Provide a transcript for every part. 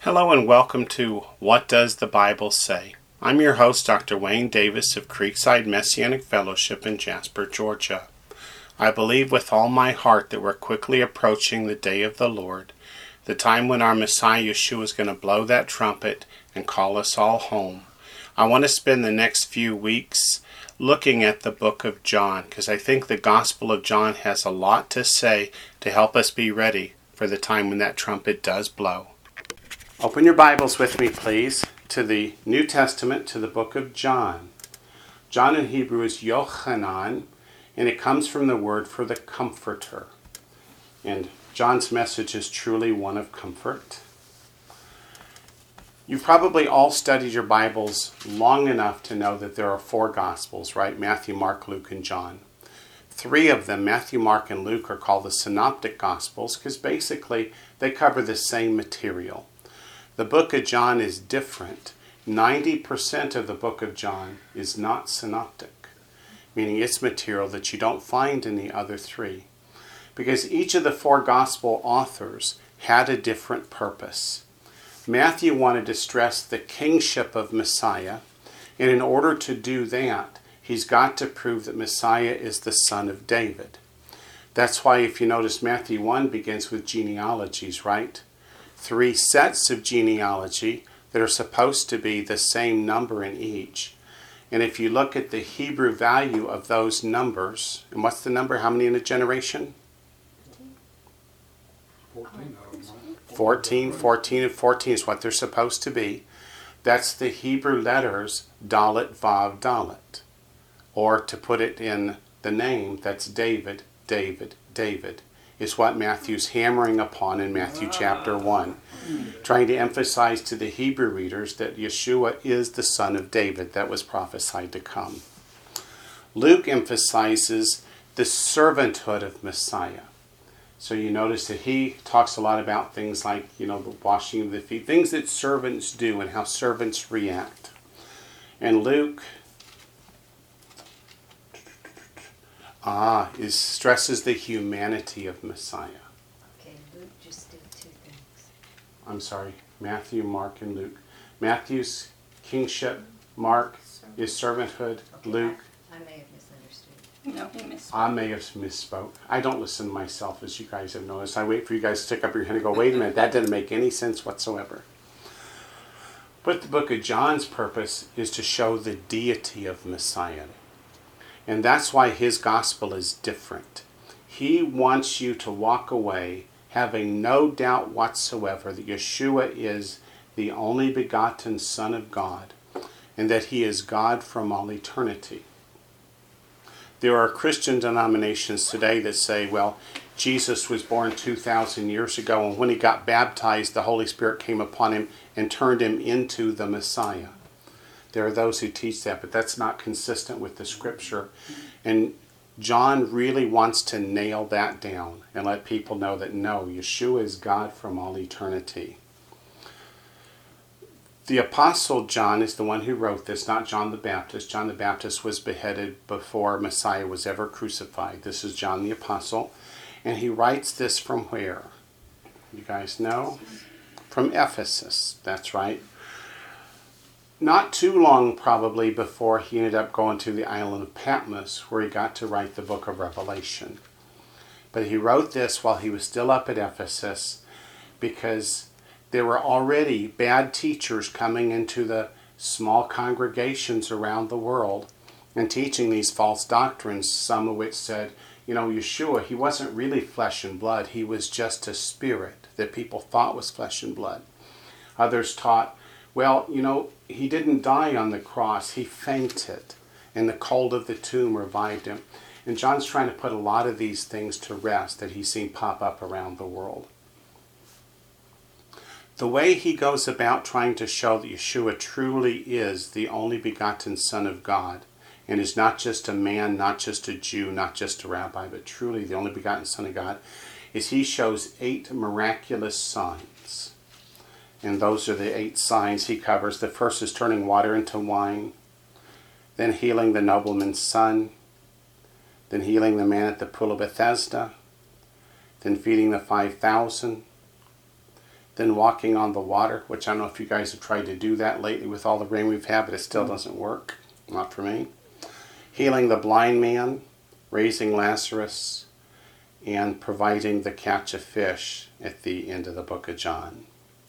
Hello and welcome to What Does the Bible Say? I'm your host, Dr. Wayne Davis of Creekside Messianic Fellowship in Jasper, Georgia. I believe with all my heart that we're quickly approaching the day of the Lord, the time when our Messiah Yeshua is going to blow that trumpet and call us all home. I want to spend the next few weeks looking at the book of John because I think the Gospel of John has a lot to say to help us be ready for the time when that trumpet does blow. Open your Bibles with me, please, to the New Testament, to the book of John. John in Hebrew is Yochanan, and it comes from the word for the comforter. And John's message is truly one of comfort. You've probably all studied your Bibles long enough to know that there are 4 Gospels, right? Matthew, Mark, Luke, and John. 3 of them, Matthew, Mark, and Luke, are called the Synoptic Gospels because basically they cover the same material. The book of John is different. 90% of the book of John is not synoptic, meaning it's material that you don't find in the other 3. Because each of the 4 gospel authors had a different purpose. Matthew wanted to stress the kingship of Messiah, and in order to do that, he's got to prove that Messiah is the son of David. That's why if you notice Matthew 1 begins with genealogies, right? 3 sets of genealogy that are supposed to be the same number in each. And if you look at the Hebrew value of those numbers, and what's the number? How many in a generation? 14. 14 and 14 is what they're supposed to be. That's the Hebrew letters Dalet, Vav, Dalet. Or to put it in the name, that's David, David, David. Is what Matthew's hammering upon in Matthew chapter 1, trying to emphasize to the Hebrew readers that Yeshua is the son of David that was prophesied to come. Luke emphasizes the servanthood of Messiah. So you notice that he talks a lot about things like, the washing of the feet, things that servants do and how servants react. And Luke stresses the humanity of Messiah. Okay, Luke just did 2 things. I'm sorry, Matthew, Mark, and Luke. Matthew's kingship, Mark is servanthood, okay, Luke. I may have misunderstood. No, he misspoke. I may have misspoke. I don't listen to myself, as you guys have noticed. I wait for you guys to stick up your hand and go, wait a minute, that didn't make any sense whatsoever. But the book of John's purpose is to show the deity of Messiah. And that's why his gospel is different. He wants you to walk away having no doubt whatsoever that Yeshua is the only begotten Son of God and that he is God from all eternity. There are Christian denominations today that say, well, Jesus was born 2,000 years ago, and when he got baptized, the Holy Spirit came upon him and turned him into the Messiah. There are those who teach that, but that's not consistent with the Scripture. And John really wants to nail that down and let people know that no, Yeshua is God from all eternity. The Apostle John is the one who wrote this, not John the Baptist. John the Baptist was beheaded before Messiah was ever crucified. This is John the Apostle. And he writes this from where? You guys know? From Ephesus. That's right. Not too long probably before he ended up going to the island of Patmos where he got to write the book of Revelation. But he wrote this while he was still up at Ephesus because there were already bad teachers coming into the small congregations around the world and teaching these false doctrines, some of which said, Yeshua, he wasn't really flesh and blood. He was just a spirit that people thought was flesh and blood. Others taught, well, he didn't die on the cross. He fainted, and the cold of the tomb revived him. And John's trying to put a lot of these things to rest that he's seen pop up around the world. The way he goes about trying to show that Yeshua truly is the only begotten Son of God, and is not just a man, not just a Jew, not just a rabbi, but truly the only begotten Son of God, is he shows 8 miraculous signs. And those are the 8 signs he covers. The first is turning water into wine, then healing the nobleman's son, then healing the man at the pool of Bethesda, then feeding the 5,000, then walking on the water, which I don't know if you guys have tried to do that lately with all the rain we've had, but it still doesn't work. Not for me. Healing the blind man, raising Lazarus, and providing the catch of fish at the end of the book of John.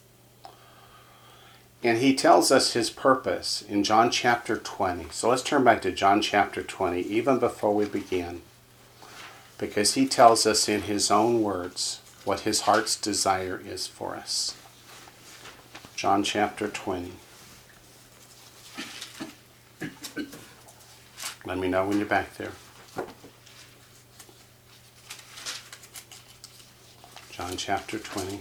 And he tells us his purpose in John chapter 20. So let's turn back to John chapter 20, even before we begin. Because he tells us in his own words what his heart's desire is for us. John chapter 20. Let me know when you're back there. John chapter 20.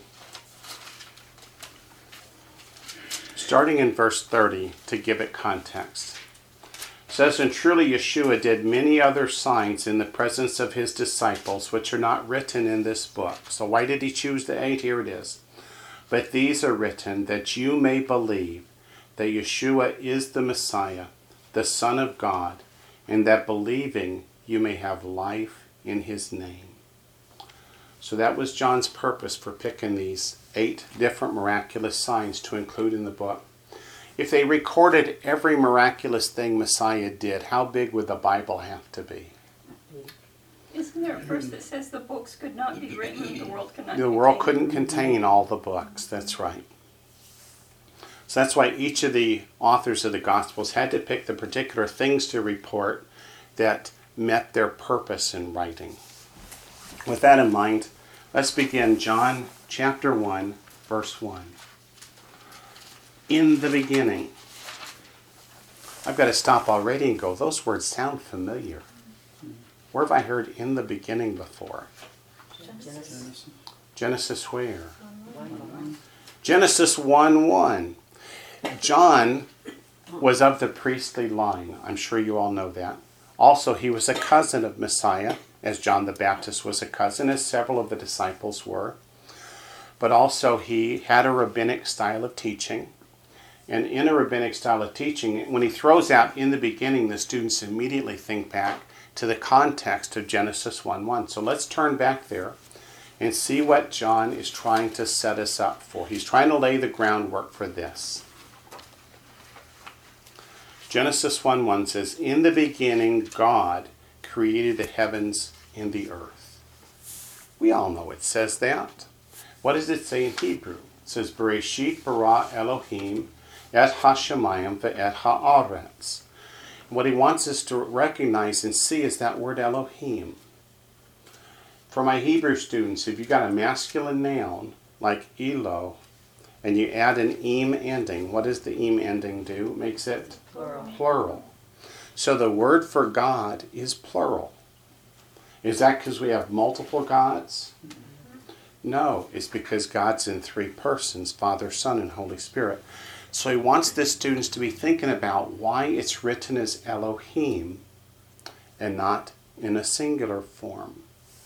Starting in verse 30 to give it context. It says, "And truly Yeshua did many other signs in the presence of his disciples, which are not written in this book." So why did he choose the 8? Here it is. "But these are written that you may believe that Yeshua is the Messiah, the Son of God, and that believing you may have life in his name." So that was John's purpose for picking these 8 different miraculous signs to include in the book. If they recorded every miraculous thing Messiah did, how big would the Bible have to be? Isn't there a verse that says the books could not be written, the world could not The world couldn't contain all the books. That's right. So that's why each of the authors of the Gospels had to pick the particular things to report that met their purpose in writing. With that in mind, let's begin John chapter 1, verse 1. In the beginning. I've got to stop already and go, those words sound familiar. Where have I heard in the beginning before? Genesis. Genesis where? 1:1. Genesis 1:1. John was of the priestly line. I'm sure you all know that. Also, he was a cousin of Messiah, as John the Baptist was a cousin, as several of the disciples were. But also he had a rabbinic style of teaching. And in a rabbinic style of teaching, when he throws out in the beginning, the students immediately think back to the context of Genesis 1:1. So let's turn back there and see what John is trying to set us up for. He's trying to lay the groundwork for this. Genesis 1:1 says, "In the beginning, God created the heavens and the earth." We all know it says that. What does it say in Hebrew? It says, "Bereshit bara Elohim et hashamayim ve'et ha'aretz." What he wants us to recognize and see is that word Elohim. For my Hebrew students, if you got a masculine noun like Elo, and you add an im ending, what does the im ending do? It makes it plural. So the word for God is plural. Is that because we have multiple gods? No, it's because God's in 3 persons, Father, Son, and Holy Spirit. So he wants the students to be thinking about why it's written as Elohim and not in a singular form.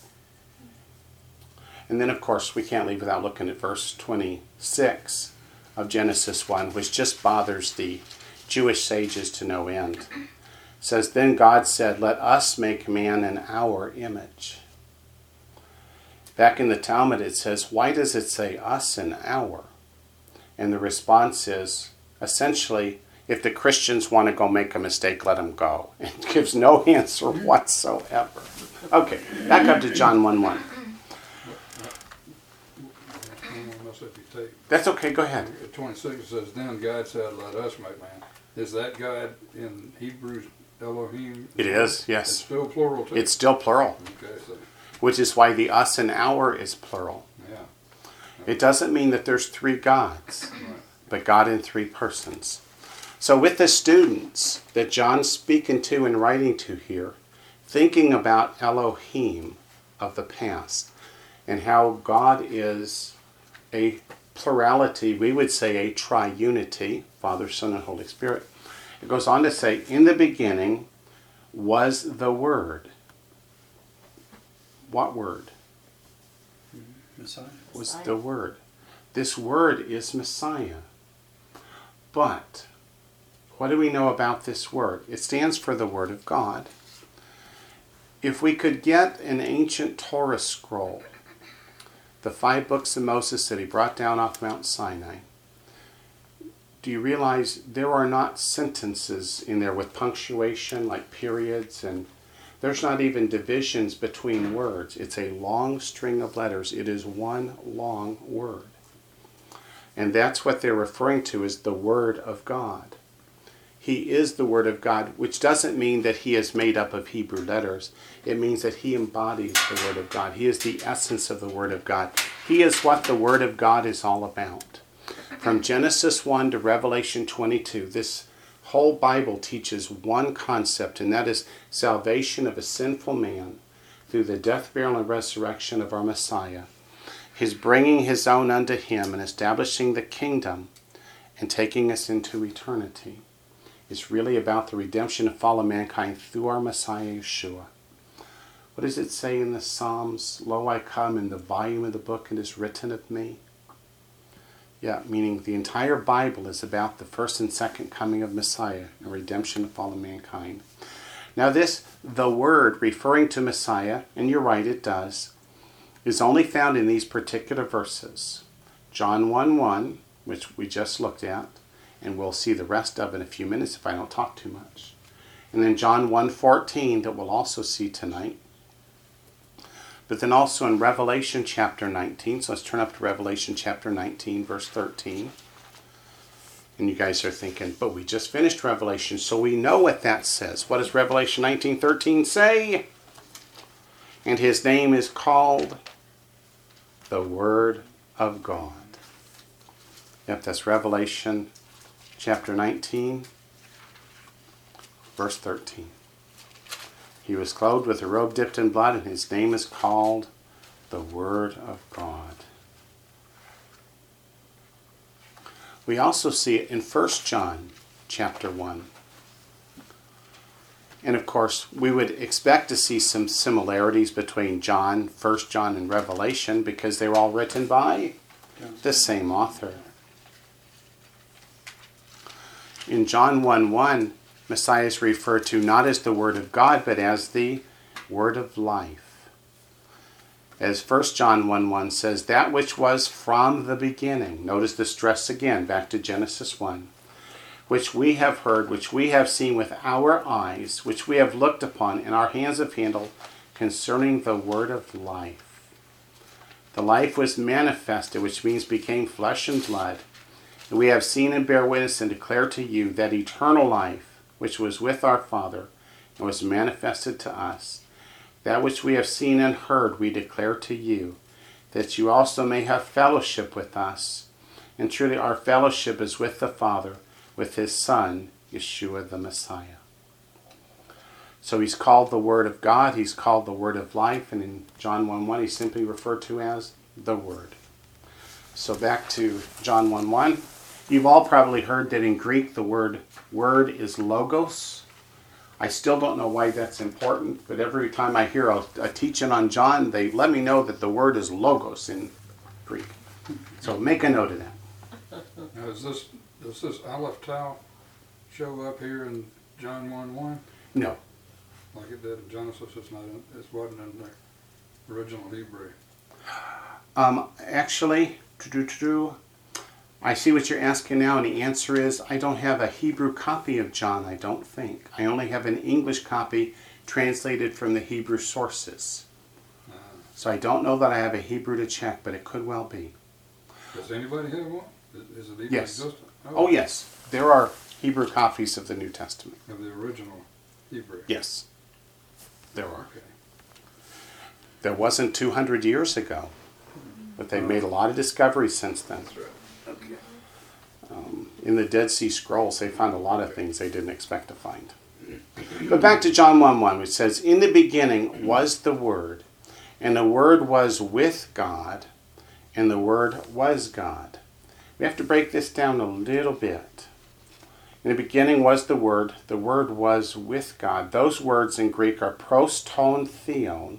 And then, of course, we can't leave without looking at verse 26 of Genesis 1, which just bothers the Jewish sages to no end. It says, "Then God said, 'Let us make man in our image.'" Back in the Talmud it says, why does it say us and our? And the response is, essentially, if the Christians want to go make a mistake, let them go. It gives no answer whatsoever. Okay, back up to John 1:1. That's okay, go ahead. 26 says, "Then God said, 'Let us make man.'" Is that God in Hebrew Elohim? It is, yes. It's still plural too? It's still plural, Okay, so, which is why the us and our is plural. yeah. It doesn't mean that there's 3 gods, Right. but God in 3 persons. So with the students that John's speaking to and writing to here, thinking about Elohim of the past and how God is a plurality, we would say a triunity, Father, Son, and Holy Spirit. It goes on to say, "In the beginning was the Word." What word? Messiah. Was the Word. This Word is Messiah. But what do we know about this Word? It stands for the Word of God. If we could get an ancient Torah scroll the 5 books of Moses that he brought down off Mount Sinai, do you realize there are not sentences in there with punctuation like periods, and there's not even divisions between words. It's a long string of letters. It is one long word. And that's what they're referring to as the Word of God. He is the Word of God, which doesn't mean that he is made up of Hebrew letters. It means that he embodies the Word of God. He is the essence of the Word of God. He is what the Word of God is all about. From Genesis 1 to Revelation 22, this whole Bible teaches one concept, and that is salvation of a sinful man through the death, burial, and resurrection of our Messiah. His bringing his own unto him and establishing the kingdom and taking us into eternity. It's really about the redemption of fallen mankind through our Messiah, Yeshua. What does it say in the Psalms? Lo, I come, in the volume of the book it is written of me. Yeah, meaning the entire Bible is about the first and second coming of Messiah and redemption of fallen mankind. Now this, the word referring to Messiah, and you're right, it does, is only found in these particular verses. John 1:1, which we just looked at, and we'll see the rest of in a few minutes if I don't talk too much. And then John 1:14 that we'll also see tonight. But then also in Revelation chapter 19. So let's turn up to Revelation chapter 19, verse 13. And you guys are thinking, but we just finished Revelation, so we know what that says. What does Revelation 19:13 say? And his name is called the Word of God. Yep, that's Revelation chapter 19, verse 13. He was clothed with a robe dipped in blood, and his name is called the Word of God. We also see it in 1 John chapter 1. And of course, we would expect to see some similarities between John, 1 John, and Revelation because they were all written by the same author. In John 1:1, Messiah is referred to not as the Word of God, but as the Word of life. As 1 John 1:1 says, that which was from the beginning. Notice the stress again, back to Genesis 1. Which we have heard, which we have seen with our eyes, which we have looked upon, and our hands have handled, concerning the Word of life. The life was manifested, which means became flesh and blood. And we have seen and bear witness and declare to you that eternal life, which was with our Father, and was manifested to us. That which we have seen and heard we declare to you, that you also may have fellowship with us. And truly our fellowship is with the Father, with his Son, Yeshua the Messiah. So he's called the Word of God, he's called the Word of life, and in John 1:1 he's simply referred to as the Word. So back to John 1:1. You've all probably heard that in Greek the word is logos. I still don't know why that's important, but every time I hear a teaching on John, they let me know that the word is logos in Greek. So make a note of that. Now does this Aleph Tau show up here in John 1:1? No. Like it did in Genesis? It wasn't in the original Hebrew. Actually, I see what you're asking now, and the answer is I don't have a Hebrew copy of John, I don't think. I only have an English copy translated from the Hebrew sources. So I don't know that I have a Hebrew to check, but it could well be. Does anybody have one? Is it even Yes. existent? Oh, yes. There are Hebrew copies of the New Testament. Of the original Hebrew? Yes. There are. Okay. There wasn't 200 years ago, but they've made a lot of discoveries since then. That's right. Okay. In the Dead Sea Scrolls, they found a lot of things they didn't expect to find. But back to John 1:1, which says, in the beginning was the Word, and the Word was with God, and the Word was God. We have to break this down a little bit. In the beginning was the Word was with God. Those words in Greek are proston theon,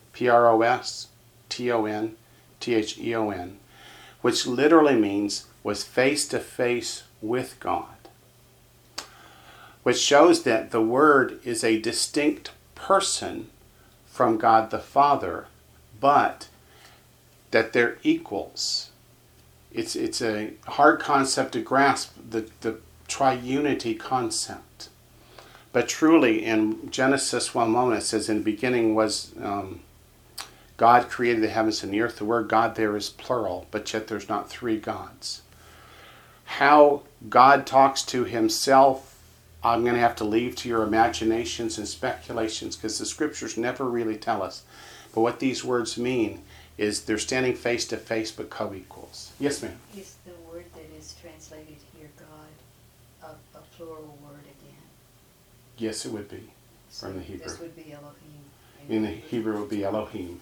proston, thon, which literally means was face to face with God. Which shows that the Word is a distinct person from God the Father, but that they're equals. It's a hard concept to grasp, the triunity concept. But truly, in Genesis 1:1, it says, in the beginning was God created the heavens and the earth. The word God there is plural, but yet there's not three gods. How God talks to himself, I'm going to have to leave to your imaginations and speculations, because the scriptures never really tell us. But what these words mean is they're standing face to face but co-equals. Yes, ma'am? Is the word that is translated here, God, a plural word again? Yes, it would be So from the Hebrew. This would be Elohim. In the Hebrew it would be Elohim.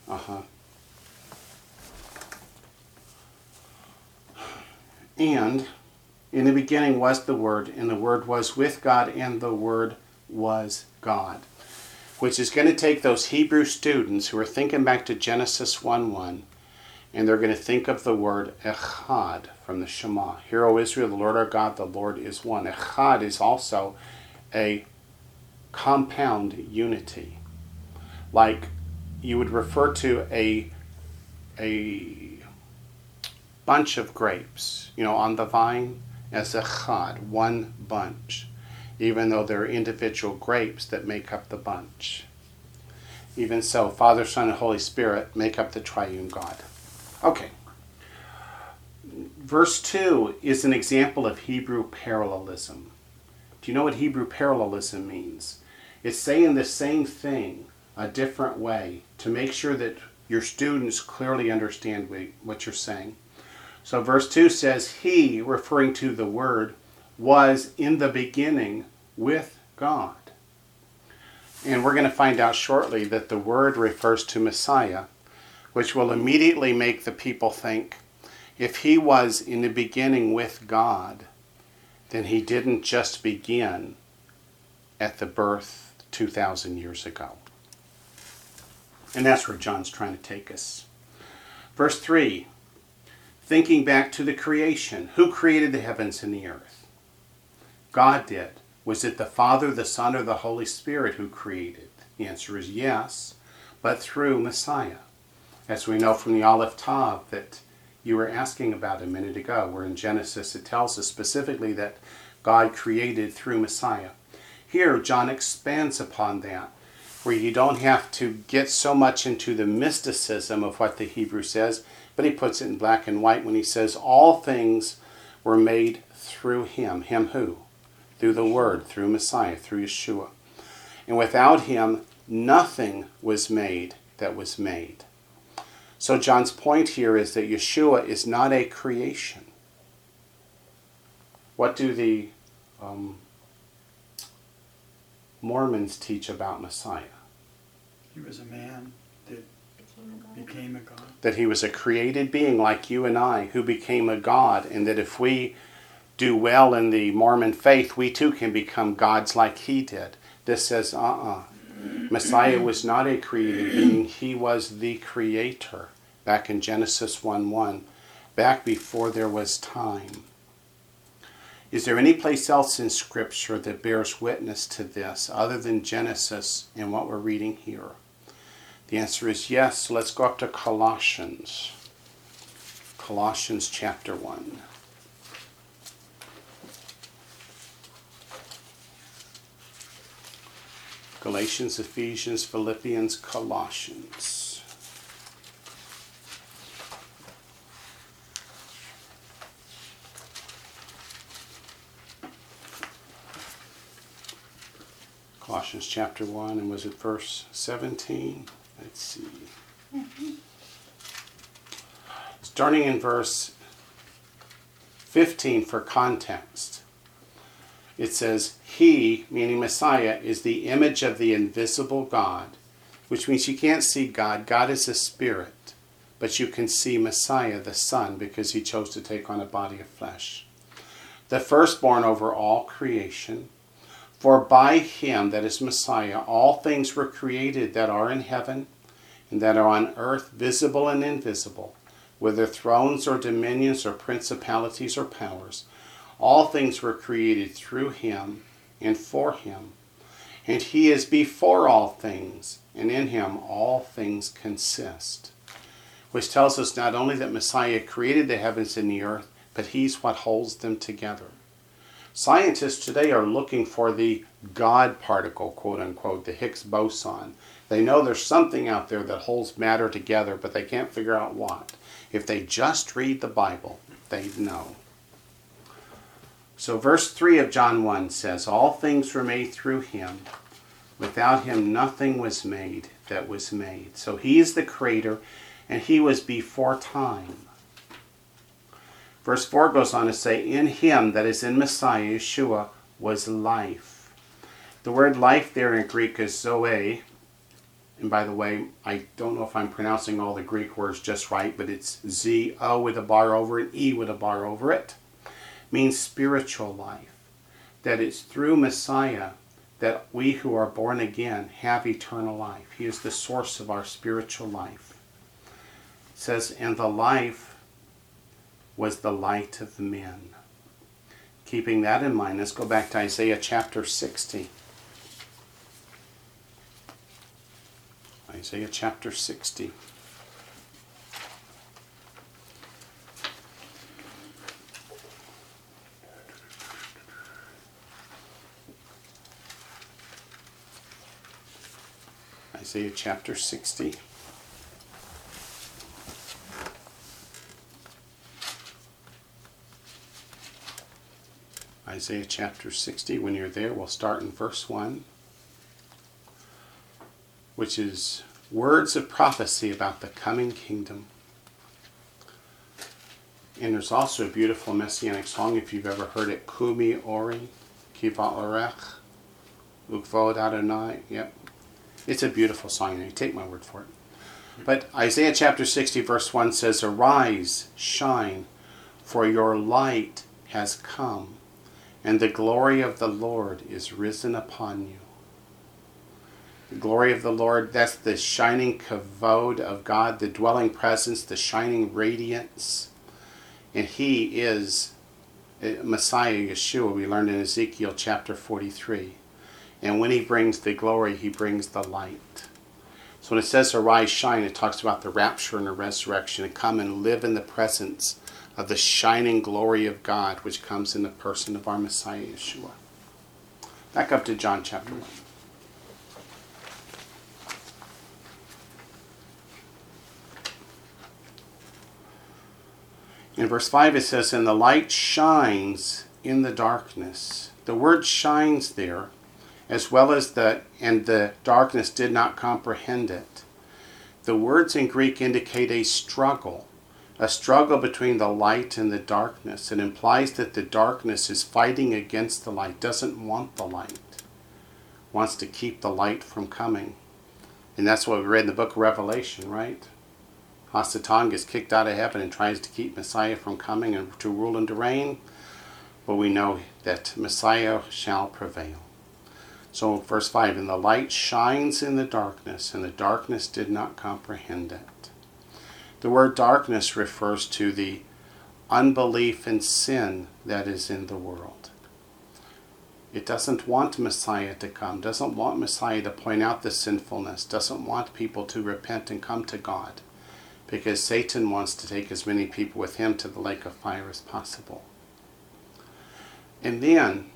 And in the beginning was the Word, and the Word was with God, and the Word was God. Which is going to take those Hebrew students who are thinking back to Genesis 1:1, and they're going to think of the word Echad from the Shema. Hear, O Israel, the Lord our God, the Lord is one. Echad is also a compound unity. Like you would refer to a bunch of grapes, on the vine as Echad, one bunch, even though there are individual grapes that make up the bunch. Even so, Father, Son, and Holy Spirit make up the triune God. Okay. Verse 2 is an example of Hebrew parallelism. Do you know what Hebrew parallelism means? It's saying the same thing a different way to make sure that your students clearly understand what you're saying. So verse 2 says, He, referring to the Word, was in the beginning with God. And we're going to find out shortly that the Word refers to Messiah, which will immediately make the people think, if He was in the beginning with God, then He didn't just begin at the birth 2,000 years ago. And that's where John's trying to take us. Verse 3, thinking back to the creation. Who created the heavens and the earth? God did. Was it the Father, the Son, or the Holy Spirit who created? The answer is yes, but through Messiah. As we know from the Aleph Tav that you were asking about a minute ago, where in Genesis it tells us specifically that God created through Messiah. Here, John expands upon that, where you don't have to get so much into the mysticism of what the Hebrew says, but he puts it in black and white when he says all things were made through Him. Him who? Through the Word, through Messiah, through Yeshua. And without Him, nothing was made that was made. So John's point here is that Yeshua is not a creation. What do the Mormons teach about Messiah? He was a man that became a God. That He was a created being like you and I who became a God, and that if we do well in the Mormon faith, we too can become gods like He did. This says, Messiah was not a created being. He was the creator. Back in Genesis 1:1, back before there was time. Is there any place else in Scripture that bears witness to this other than Genesis and what we're reading here? The answer is yes. So let's go up to Colossians. Colossians chapter 1. Galatians, Ephesians, Philippians, Colossians. Colossians chapter 1, and was it verse 17? Let's see. Starting in verse 15 for context. It says, He, meaning Messiah, is the image of the invisible God, which means you can't see God. God is a spirit, but you can see Messiah, the Son, because He chose to take on a body of flesh. The firstborn over all creation. For by Him, that is Messiah, all things were created that are in heaven and that are on earth, visible and invisible, whether thrones or dominions or principalities or powers. All things were created through Him and for Him. And He is before all things, and in Him all things consist. which tells us not only that Messiah created the heavens and the earth, but he's what holds them together. Scientists today are looking for the God particle, quote unquote, the Higgs boson. They know there's something out there that holds matter together, but they can't figure out what. If they just read the Bible, they'd know. So verse 3 of John 1 says, all things were made through him. Without him nothing was made that was made. So he is the creator, and he was before time. Verse 4 goes on to say, in him, that is in Messiah, Yeshua, was life. The word life there in Greek is zoe. And by the way, I don't know if I'm pronouncing all the Greek words just right, but it's Z-O with a bar over it, E with a bar over it. Means spiritual life. That it's through Messiah that we who are born again have eternal life. He is the source of our spiritual life. It says, and the life was the light of men. Keeping that in mind, let's go back to Isaiah chapter 60. Isaiah chapter 60. Isaiah chapter 60. Isaiah chapter 60, when you're there, we'll start in verse 1, which is words of prophecy about the coming kingdom. And there's also a beautiful messianic song, if you've ever heard it, Kumi Ori, Kiva Orech, Ukvod Adonai. Yep. It's a beautiful song, and you take my word for it. But Isaiah chapter 60, verse 1 says, arise, shine, for your light has come, and the glory of the Lord is risen upon you. The glory of the Lord, that's the shining kavod of God, the dwelling presence, the shining radiance. And he is Messiah, Yeshua, we learned in Ezekiel chapter 43. And when he brings the glory, he brings the light. So when it says arise, shine, it talks about the rapture and the resurrection, and come and live in the presence of the shining glory of God, which comes in the person of our Messiah, Yeshua. Back up to John chapter 1. In verse 5 it says, and the light shines in the darkness. The word shines there, as well as the darkness did not comprehend it. The words in Greek indicate a struggle between the light and the darkness. It implies that the darkness is fighting against the light, doesn't want the light, wants to keep the light from coming. And that's what we read in the book of Revelation, right? Hasatan gets kicked out of heaven and tries to keep Messiah from coming and to rule and to reign. But we know that Messiah shall prevail. So verse 5, and the light shines in the darkness, and the darkness did not comprehend it. The word darkness refers to the unbelief and sin that is in the world. It doesn't want Messiah to come, doesn't want Messiah to point out the sinfulness, doesn't want people to repent and come to God, because Satan wants to take as many people with him to the lake of fire as possible. And then,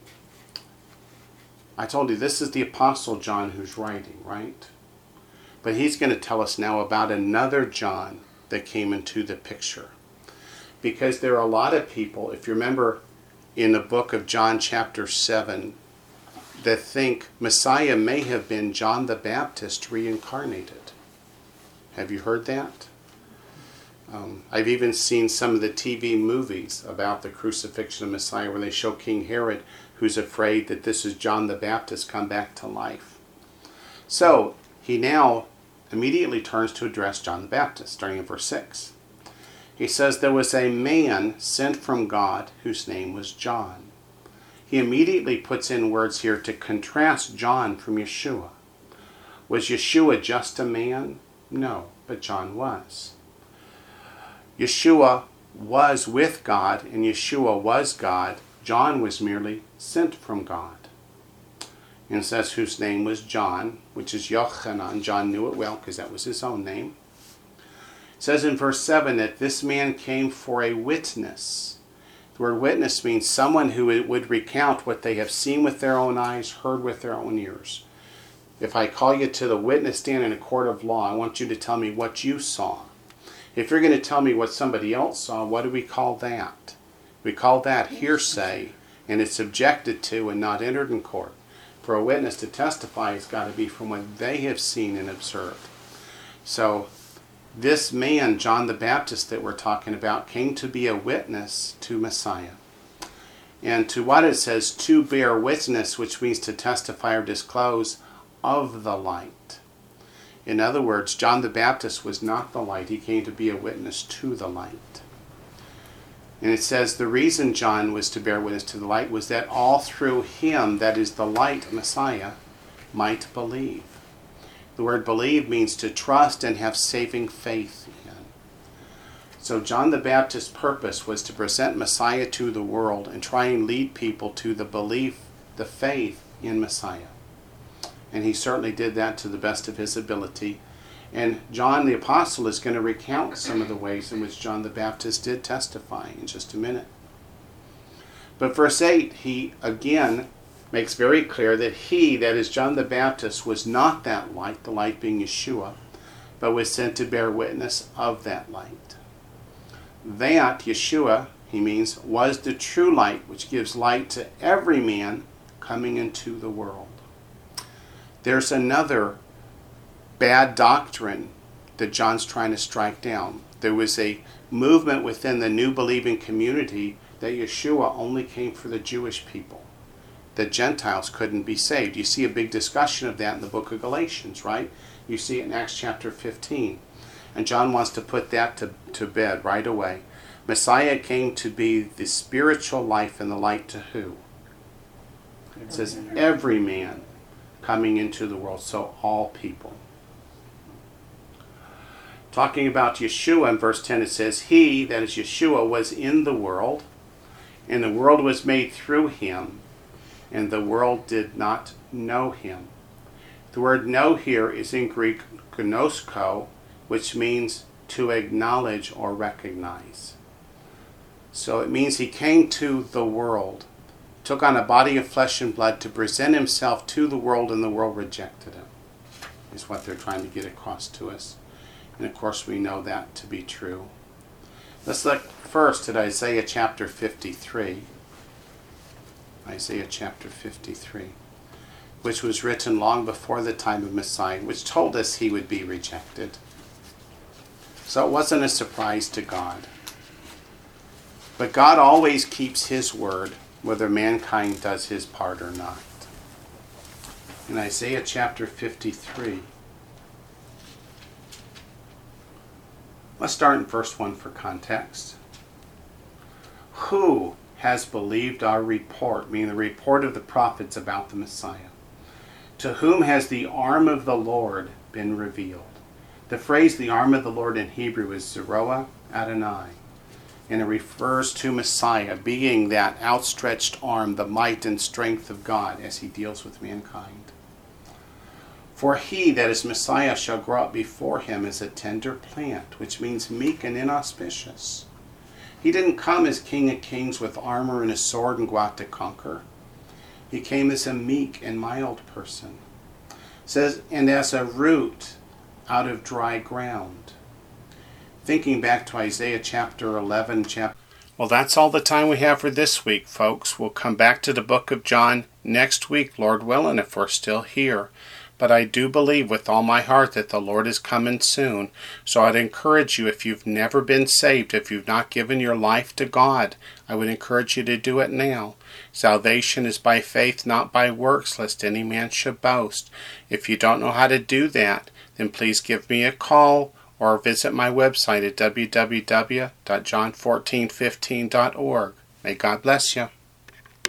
I told you this is the Apostle John who's writing, right? But he's going to tell us now about another John that came into the picture. Because there are a lot of people, if you remember in the book of John chapter 7, that think Messiah may have been John the Baptist reincarnated. Have you heard that? I've even seen some of the TV movies about the crucifixion of Messiah where they show King Herod, who's afraid that this is John the Baptist come back to life. So he now immediately turns to address John the Baptist, starting in verse 6. He says, there was a man sent from God whose name was John. He immediately puts in words here to contrast John from Yeshua. Was Yeshua just a man? No, but John was. Yeshua was with God, and Yeshua was God. John was merely sent from God. And it says whose name was John, which is Yochanan. John knew it well because that was his own name. It says in verse 7 that this man came for a witness. The word witness means someone who would recount what they have seen with their own eyes, heard with their own ears. If I call you to the witness stand in a court of law, I want you to tell me what you saw. If you're going to tell me what somebody else saw, what do we call that? We call that hearsay, and it's objected to and not entered in court. For a witness to testify, it's got to be from what they have seen and observed. So this man, John the Baptist that we're talking about, came to be a witness to Messiah. And to what it says, to bear witness, which means to testify or disclose of the light. In other words, John the Baptist was not the light. He came to be a witness to the light. And it says the reason John was to bear witness to the light was that all through him, that is the light, Messiah, might believe. The word believe means to trust and have saving faith in. So John the Baptist's purpose was to present Messiah to the world and try and lead people to the belief, the faith in Messiah. And he certainly did that to the best of his ability. And John the Apostle is going to recount some of the ways in which John the Baptist did testify in just a minute. But verse 8, he again makes very clear that he, that is John the Baptist, was not that light, the light being Yeshua, but was sent to bear witness of that light. That, Yeshua, he means, was the true light, which gives light to every man coming into the world. There's another bad doctrine that John's trying to strike down. There was a movement within the new believing community that Yeshua only came for the Jewish people, that Gentiles couldn't be saved. You see a big discussion of that in the book of Galatians, right? You see it in Acts chapter 15. And John wants to put that to bed right away. Messiah came to be the spiritual life and the light to who? It says every man coming into the world, so all people. Talking about Yeshua in verse 10, it says, he, that is Yeshua, was in the world, and the world was made through him, and the world did not know him. The word know here is in Greek gnosko, which means to acknowledge or recognize. So it means he came to the world, took on a body of flesh and blood to present himself to the world, and the world rejected him, is what they're trying to get across to us. And of course we know that to be true. Let's look first at Isaiah chapter 53. Isaiah chapter 53, which was written long before the time of Messiah, which told us he would be rejected. So it wasn't a surprise to God. But God always keeps his word, whether mankind does his part or not. In Isaiah chapter 53, let's start in verse 1 for context. Who has believed our report, meaning the report of the prophets about the Messiah? To whom has the arm of the Lord been revealed? The phrase, the arm of the Lord in Hebrew, is Zeroah Adonai. And it refers to Messiah being that outstretched arm, the might and strength of God as he deals with mankind. For he, that is Messiah, shall grow up before him as a tender plant, which means meek and inauspicious. He didn't come as King of Kings with armor and a sword and go out to conquer. He came as a meek and mild person. It says, and as a root out of dry ground. Thinking back to Isaiah chapter 11, well, that's all the time we have for this week, folks. We'll come back to the book of John next week, Lord willing, if we're still here. But I do believe with all my heart that the Lord is coming soon. So I'd encourage you, if you've never been saved, if you've not given your life to God, I would encourage you to do it now. Salvation is by faith, not by works, lest any man should boast. If you don't know how to do that, then please give me a call or visit my website at www.john1415.org. May God bless you.